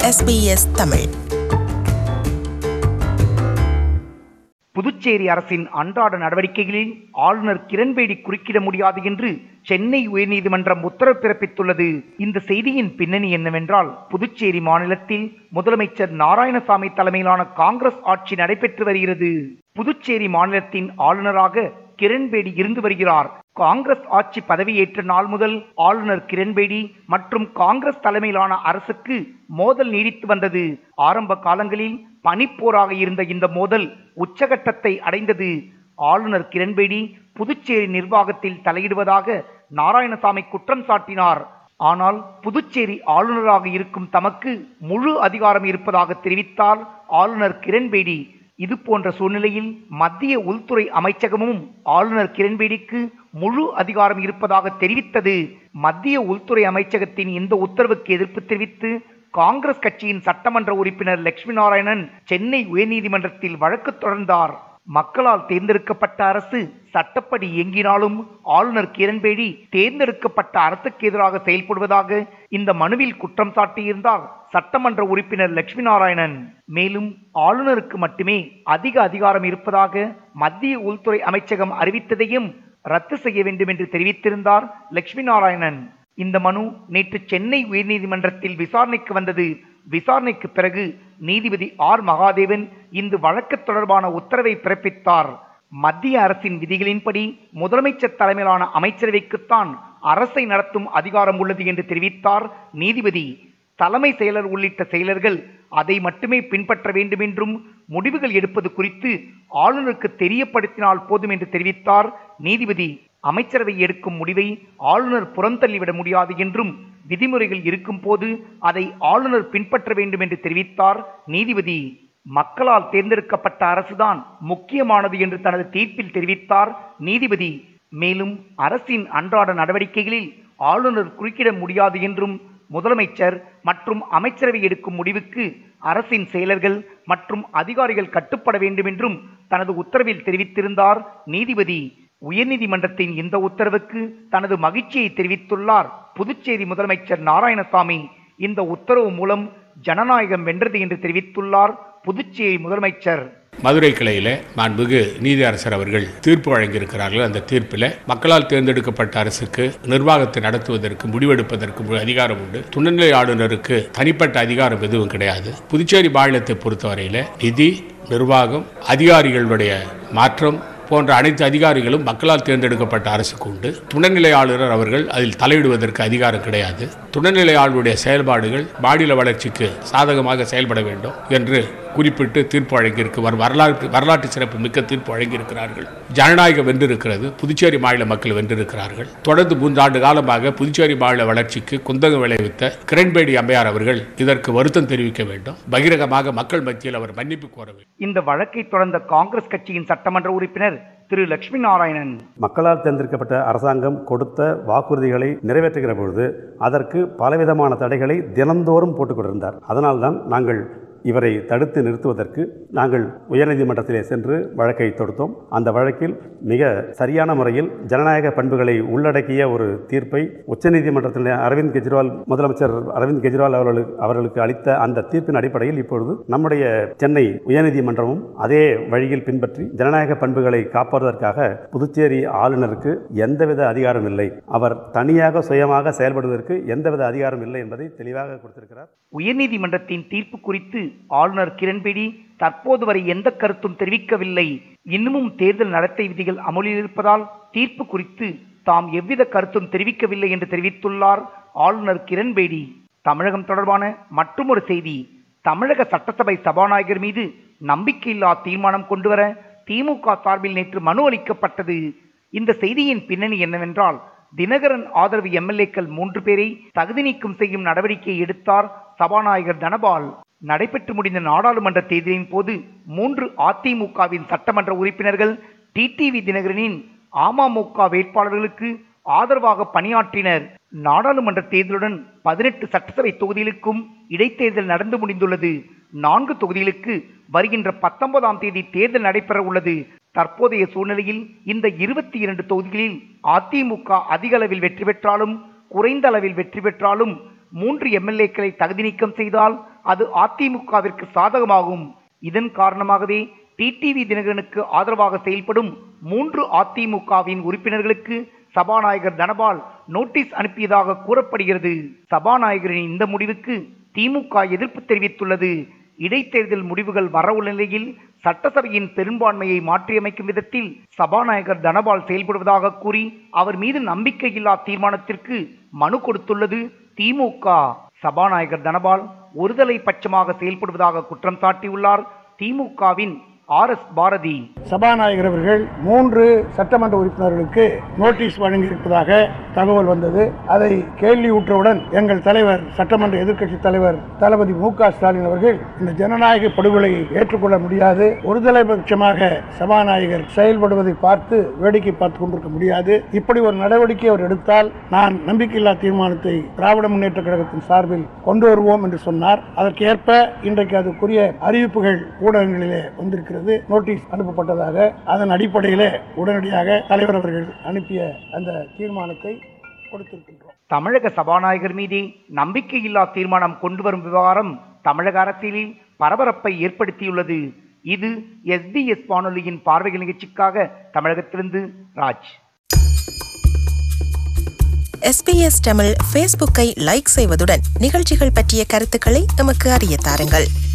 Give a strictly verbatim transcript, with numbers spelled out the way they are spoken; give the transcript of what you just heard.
S B S Tamil. Puducherry அரசின் அன்றாட நடவடிக்கைகளில் ஆளுநர் கிரண்பேடி குறுக்கிட முடியாது என்று சென்னை உயர்நீதிமன்றம் உத்தரவு பிறப்பித்துள்ளது. இந்த செய்தியின் பின்னணி என்னவென்றால், புதுச்சேரி மாநிலத்தில் முதலமைச்சர் நாராயணசாமி தலைமையிலான காங்கிரஸ் ஆட்சி நடைபெற்று வருகிறது. புதுச்சேரி மாநிலத்தின் ஆளுநராக கிரண்பேடி இருந்து வருகிறார். காங்கிரஸ் ஆட்சி பதவியேற்ற நாள் முதல் ஆளுநர் கிரண்பேடி மற்றும் காங்கிரஸ் தலைமையிலான அரசுக்கு மோதல் நீடித்து வந்தது. ஆரம்ப காலங்களில் பனிப்போராக இருந்த இந்த மோதல் உச்சகட்டத்தை அடைந்தது. ஆளுநர் கிரண்பேடி புதுச்சேரி நிர்வாகத்தில் தலையிடுவதாக நாராயணசாமி குற்றம் சாட்டினார். ஆனால் புதுச்சேரி ஆளுநராக இருக்கும் தமக்கு முழு அதிகாரம் இருப்பதாக தெரிவித்தார் ஆளுநர் கிரண்பேடி. இது போன்ற சூழ்நிலையில் மத்திய உள்துறை அமைச்சகமும் ஆளுநர் கிரண்பேடிக்கு முழு அதிகாரம் இருப்பதாக தெரிவித்தது. மத்திய உள்துறை அமைச்சகத்தின் இந்த உத்தரவுக்கு எதிர்ப்பு தெரிவித்து காங்கிரஸ் கட்சியின் சட்டமன்ற உறுப்பினர் லட்சுமி நாராயணன் சென்னை உயர்நீதிமன்றத்தில் வழக்கு தொடர்ந்தார். மக்களால் தேர்ந்தெடுக்கப்பட்ட அரசு சட்டப்படி இயங்கினாலும் ஆளுநர் கிரண்பேடி தேர்ந்தெடுக்கப்பட்ட அரசுக்கு எதிராக செயல்படுவதாக இந்த மனுவில் குற்றம் சாட்டியிருந்தார் சட்டமன்ற உறுப்பினர் லட்சுமி நாராயணன். மேலும் ஆளுநருக்கு மட்டுமே அதிக அதிகாரம் இருப்பதாக மத்திய உள்துறை அமைச்சகம் அறிவித்ததையும் ரத்து செய்ய வேண்டும் என்று தெரிவித்திருந்தார் லட்சுமி நாராயணன். இந்த மனு நேற்று சென்னை உயர்நீதிமன்றத்தில் விசாரணைக்கு வந்தது. விசாரணைக்கு பிறகு நீதிபதி ஆர் மகாதேவன் இந்த வழக்கு தொடர்பான உத்தரவை பிறப்பித்தார். மத்திய அரசின் விதிகளின்படி முதலமைச்சர் தலைமையிலான அமைச்சரவைக்குத்தான் அரசை நடத்தும் அதிகாரம் உள்ளது என்று தெரிவித்தார் நீதிபதி. தலைமை செயலர் உள்ளிட்ட செயலர்கள் அதை மட்டுமே பின்பற்ற வேண்டும் என்றும் முடிவுகள் எடுப்பது குறித்து ஆளுநருக்கு தெரியப்படுத்தினால் போதும் என்று தெரிவித்தார் நீதிபதி. அமைச்சரவை எடுக்கும் முடிவை ஆளுநர் புறந்தள்ளிவிட முடியாது என்றும் விதிமுறைகள் இருக்கும் போது அதை ஆளுநர் பின்பற்ற வேண்டும் என்று தெரிவித்தார் நீதிபதி. மக்களால் தேர்ந்தெடுக்கப்பட்ட அரசுதான் முக்கியமானது என்று தனது தீர்ப்பில் தெரிவித்தார் நீதிபதி. மேலும் அரசின் அன்றாட நடவடிக்கைகளில் ஆளுநர் குறுக்கிட முடியாது என்றும் முதலமைச்சர் மற்றும் அமைச்சரவை எடுக்கும் முடிவுக்கு அரசின் செயலர்கள் மற்றும் அதிகாரிகள் கட்டுப்பட வேண்டும் என்றும் தனது உத்தரவில் தெரிவித்திருந்தார் நீதிபதி. உயர்நீதிமன்றத்தின் இந்த உத்தரவுக்கு தனது மகிழ்ச்சியை தெரிவித்துள்ளார் புதுச்சேரி முதலமைச்சர் நாராயணசாமி. இந்த உத்தரவு மூலம் ஜனநாயகம் வென்றது என்று தெரிவித்துள்ளார் புதுச்சேரி முதலமைச்சர். மதுரை கிளையில மாண்புமிகு நீதியரசர் அவர்கள் தீர்ப்பு வழங்கியிருக்கிறார்கள். அந்த தீர்ப்பில் மக்களால் தேர்ந்தெடுக்கப்பட்ட அரசுக்கு நிர்வாகத்தை நடத்துவதற்கு முடிவெடுப்பதற்கு அதிகாரம் உண்டு. துணைநிலை ஆளுநருக்கு தனிப்பட்ட அதிகாரம் எதுவும் கிடையாது. புதுச்சேரி மாநிலத்தை பொறுத்தவரையில் நிதி, நிர்வாகம், அதிகாரிகளுடைய மாற்றம் போன்ற அனைத்து அதிகாரிகளும் மக்களால் தேர்ந்தெடுக்கப்பட்ட அரசுக்கு உண்டு. துணைநிலை ஆளுநர் அவர்கள் அதில் தலையிடுவதற்கு அதிகாரம் கிடையாது. துணைநிலை ஆளுநருடைய செயல்பாடுகள் மாநில வளர்ச்சிக்கு சாதகமாக செயல்பட வேண்டும் என்று குறிப்பிட்டு தீர்ப்பு வழங்கியிருக்கு. வரலாற்று வரலாற்று சிறப்பு மிக்க தீர்ப்பு வழங்கியிருக்கிறார்கள். ஜனநாயகம் வென்றிருக்கிறது. புதுச்சேரி மாநில மக்கள் வென்றிருக்கிறார்கள். தொடர்ந்து மூன்றாண்டு காலமாக புதுச்சேரி மாநில வளர்ச்சிக்கு குந்தகம் விளைவித்த கிரண்பேடி அம்மையார் அவர்கள் இதற்கு வருத்தம் தெரிவிக்க வேண்டும். பகிரங்கமாக மக்கள் மத்தியில் அவர் மன்னிப்பு கோர வேண்டும். இந்த வழக்கை தொடர்ந்த காங்கிரஸ் கட்சியின் சட்டமன்ற உறுப்பினர் திரு லட்சுமி நாராயணன், மக்களால் தேர்ந்தெடுக்கப்பட்ட அரசாங்கம் கொடுத்த வாக்குறுதிகளை நிறைவேற்றுகிற பொழுது அதற்கு பலவிதமான தடைகளை தினந்தோறும் போட்டுக் கொண்டிருந்தார். அதனால்தான் நாங்கள் இவரை தடுத்து நிறுத்துவதற்கு நாங்கள் உயர்நீதிமன்றத்திலே சென்று வழக்கை தொடுத்தோம். அந்த வழக்கில் மிக சரியான முறையில் ஜனநாயக பண்புகளை உள்ளடக்கிய ஒரு தீர்ப்பை உச்சநீதிமன்றத்தில் அரவிந்த் கெஜ்ரிவால் முதலமைச்சர் அரவிந்த் கெஜ்ரிவால் அவர்களுக்கு அவர்களுக்கு அளித்த அந்த தீர்ப்பின் அடிப்படையில் இப்பொழுது நம்முடைய சென்னை உயர்நீதிமன்றமும் அதே வழியில் பின்பற்றி ஜனநாயக பண்புகளை காப்பதற்காக புதுச்சேரி ஆளுநருக்கு எந்தவித அதிகாரம் இல்லை, அவர் தனியாக சுயமாக செயல்படுவதற்கு எந்தவித அதிகாரம் இல்லை என்பதை தெளிவாக கொடுத்திருக்கிறார். உயர்நீதிமன்றத்தின் தீர்ப்பு குறித்து ஆளுநர் கிரண்பேடி தற்போது வரை எந்த கருத்தும் தெரிவிக்கவில்லை. இன்னமும் தேர்தல் நடத்தை விதிகள் அமலில் இருப்பதால் தீர்ப்பு குறித்து தாம் எவ்வித கருத்தும் தெரிவிக்கவில்லை என்று தெரிவித்துள்ளார் ஆளுநர் கிரண்பேடி. தமிழகம் தொடர்பான மற்றொரு செய்தி. தமிழக சட்டசபை சபாநாயகர் மீது நம்பிக்கையில்லா தீர்மானம் கொண்டுவர திமுக சார்பில் நேற்று மனு அளிக்கப்பட்டது. இந்த செய்தியின் பின்னணி என்னவென்றால், தினகரன் ஆதரவு எம்எல்ஏக்கள் மூன்று பேரை தகுதி நீக்கம் செய்யும் நடவடிக்கையை எடுத்தார் சபாநாயகர் தனபால். நடைபெற்று முடிந்த நாடாளுமன்ற தேர்தலின் போது மூன்று அதிமுகவின் சட்டமன்ற உறுப்பினர்கள் டிடிவி தினகரனின் அமமுக வேட்பாளர்களுக்கு ஆதரவாக பணியாற்றினர். நாடாளுமன்ற தேர்தலுடன் பதினெட்டு சட்டசபை தொகுதிகளுக்கும் இடைத்தேர்தல் நடந்து முடிந்துள்ளது. நான்கு தொகுதிகளுக்கு வருகின்ற பத்தொன்பதாம் தேதி தேர்தல் நடைபெற உள்ளது. தற்போதைய சூழ்நிலையில் இந்த இருபத்தி இரண்டு தொகுதிகளில் அதிமுக அதிக அளவில் வெற்றி பெற்றாலும் குறைந்த அளவில் வெற்றி பெற்றாலும் மூன்று எம்எல்ஏக்களை தகுதி நீக்கம் செய்தால் அது அதிமுகவிற்கு சாதகமாகும். இதன் காரணமாகவே டிடிவி தினகரனுக்கு ஆதரவாக செயல்படும் மூன்று அதிமுகவின் உறுப்பினர்களுக்கு சபாநாயகர் தனபால் நோட்டீஸ் அனுப்பியதாக கூறப்படுகிறது. சபாநாயகரின் இந்த முடிவுக்கு திமுக எதிர்ப்பு தெரிவித்துள்ளது. இடைத்தேர்தல் முடிவுகள் வரவுள்ள நிலையில் சட்டசபையின் பெரும்பான்மையை மாற்றியமைக்கும் விதத்தில் சபாநாயகர் தனபால் செயல்படுவதாக கூறி அவர் மீது நம்பிக்கையில்லா தீர்மானத்திற்கு மனு கொடுத்துள்ளது திமுக. சபாநாயகர் தனபால் ஒருதலை பட்சமாக செயல்படுவதாக குற்றம் சாட்டியுள்ளார் திமுகவின் ஆர் எஸ் பாரதி. சபாநாயகர் அவர்கள் மூன்று சட்டமன்ற உறுப்பினர்களுக்கு நோட்டீஸ் வழங்கியிருப்பதாக தகவல் வந்தது. அதை கேள்வியுற்றவுடன் எங்கள் தலைவர், சட்டமன்ற எதிர்க்கட்சி தலைவர் தளபதி மு க ஸ்டாலின் அவர்கள் இந்த ஜனநாயக படுகொலையை ஏற்றுக்கொள்ள முடியாது, ஒருதலை பட்சமாக சபாநாயகர் செயல்படுவதை பார்த்து வேடிக்கை பார்த்துக் கொண்டிருக்க முடியாது, இப்படி ஒரு நடவடிக்கை அவர் எடுத்தால் நான் நம்பிக்கையில்லா தீர்மானத்தை திராவிட முன்னேற்ற கழகத்தின் சார்பில் கொண்டு வருவோம் என்று சொன்னார். அதற்கேற்ப இன்றைக்கு அதுக்குரிய அறிவிப்புகள் ஊடகங்களிலே வந்திருக்கிறது. நோட்டீஸ் அனுப்பப்பட்டதாக, அதன் அடிப்படையில் உடனடியாக தலைவர் அவர்கள் அனுப்பிய அந்த தீர்மானத்தை கொடுத்திருக்கின்றோம். தமிழக சபாநாயகர் மீது நம்பிக்கையில்லா தீர்மானம் கொண்டு வரும் விவகாரம் தமிழக அரசியலில் பரபரப்பை ஏற்படுத்தியுள்ளது. இது எஸ்பிஎஸ் வானொலியின் பார்வைகள் நிகழ்ச்சிக்காக தமிழகத்திலிருந்து ராஜ். எஸ்பிஎஸ் தமிழ் ஃபேஸ்புக்கை லைக் செய்வதுடன் நிகழ்ச்சிகள் பற்றிய கருத்துக்களை எமக்கு அறிய தாருங்கள்.